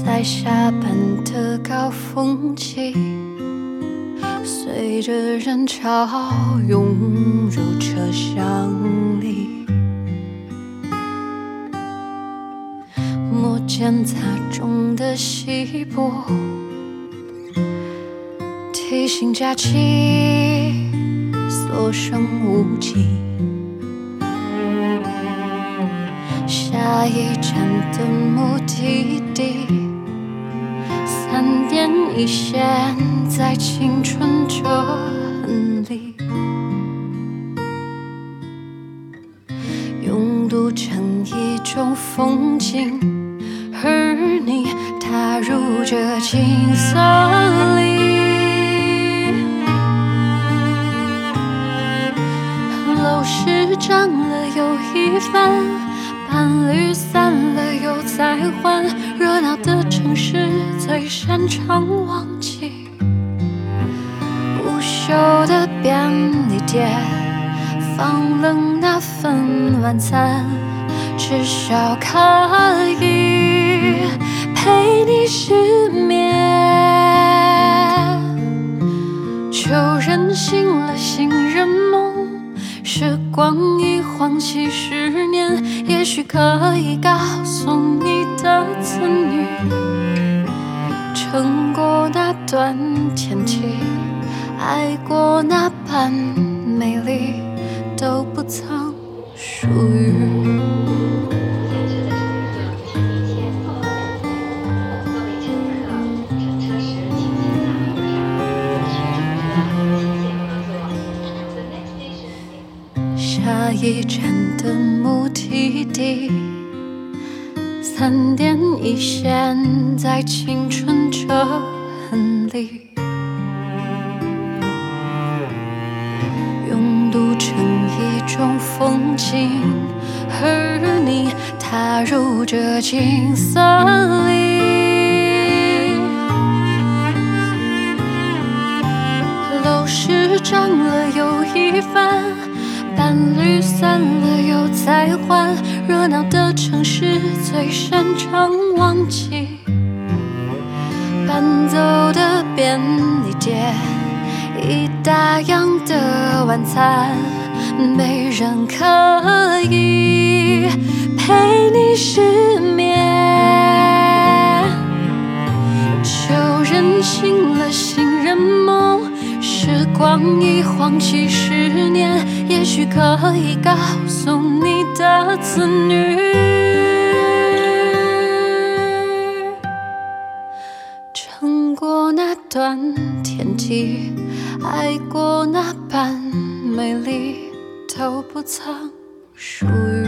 在下班的高峰期，随着人潮涌入车厢里，摩肩擦踵的稀薄，提醒假期所剩无几。下一站的目的地，3点一线，在青春这痕里，拥堵成一种风景，而你踏入这景色里。楼市涨了又一番，伴侣散了又再换，热闹的城市最擅长忘记。无休的便利店放冷那份晚餐，至少可以陪你失眠。就任性了信任梦，时光一晃几10年，也许可以告诉你的子女，撑过那段天气，爱过那般美丽，都不曾属于。下一站的目的地，3点一线，在青春这痕里，拥堵成一种风景，而你踏入这景色里。楼市涨了又一番，伴侣散了又再换，热闹的城市最擅长忘记。搬走的便利店，一大样的晚餐，没人可以陪你失眠。就任性了信任梦，时光一晃几10年，也许可以告诉你的子女，撑过那段天际，爱过那般美丽，都不曾属于。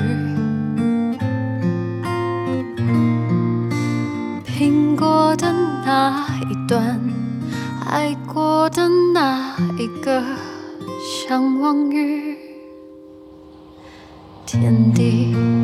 拼过的那一段，爱过的那一个，相忘于天地。